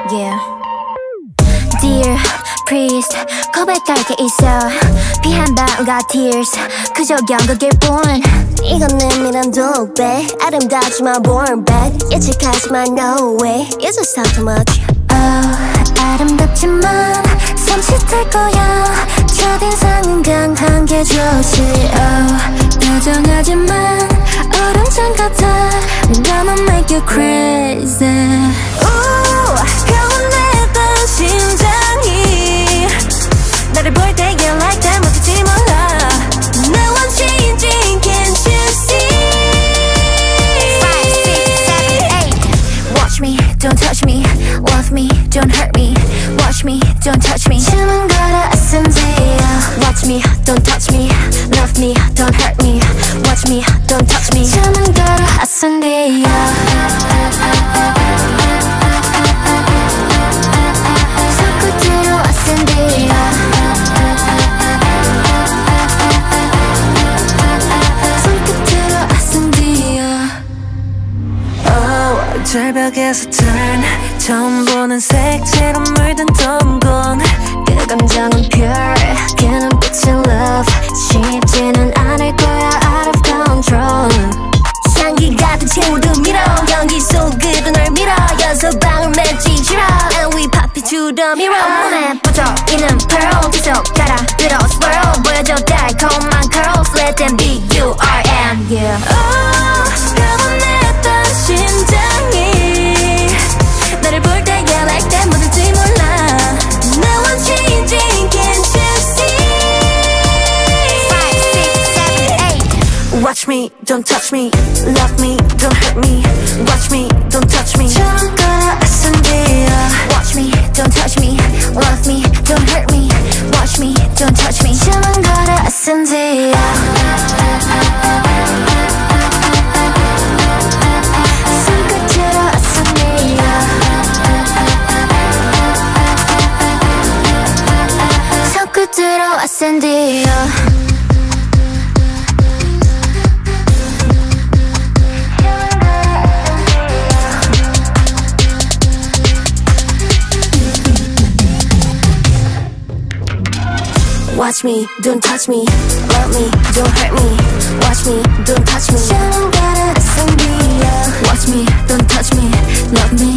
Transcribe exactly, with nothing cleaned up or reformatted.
Yeah. Dear priest, 고백할 게 있어. 피 한 방울과 tears, 그저 연극일 뿐. 이건 내 미란 도배, 아름답지만 born bad. 예측하지만 no way, it's just not too much. Oh, 아름답지만 삼칠될 거야. 첫인상은 강한 게 좋지. Oh, 다정하지만 얼음장 같아. Gonna make you crazy. Ooh, 평온했던 심장이 나를 볼 때 you like that 못하지 몰라. Now I'm changing, can't you see? Five, six, seven, eight. Watch me, don't touch me. Love me, don't hurt me. Watch me, don't touch me. 춤은 걸어 에스엠지야. Watch me, don't touch me. Love me, don't hurt me. Watch me, don't touch me. 춤은 걸어 에스엠지야. 손끝으로 에스엠지야. 손끝으로 에스엠지야. Oh, 절벽에서 turn 처음 보는 색채로 물든 동공. 그 감정은 pure, 그 눈빛은 love. 쉽지는 않을 거야 out of control. 향기 같은 친구들 밀어, 연기 속으로 널 밀어. 연서방울 맺지 지러, and we pop it to the mirror. 온몸에 퍼져있는 pearl, 계속 따라들어 swirl. 보여줘 달콤한 curls, let them be you, I am you. Oh, 평온했던 심장이 나를 볼 때 yeah like that 뭐든지 몰라. Now I'm changing, can't you see? Five, six, seven, eight. Watch me, don't touch me. Love me, don't hurt me. Watch me, don't touch me. 춤은 걸어 에스엠지야. Watch me, don't touch me. Love me, don't hurt me. Watch me, don't touch me. 춤은 걸어 에스엠지야. 손끝으로 에스엠지야. 손끝으로 에스엠지야. Watch me, don't touch me. Love me, don't hurt me. Watch me, don't touch me. 춤은 걸어 에스엠지야. Watch me, don't touch me. Love me,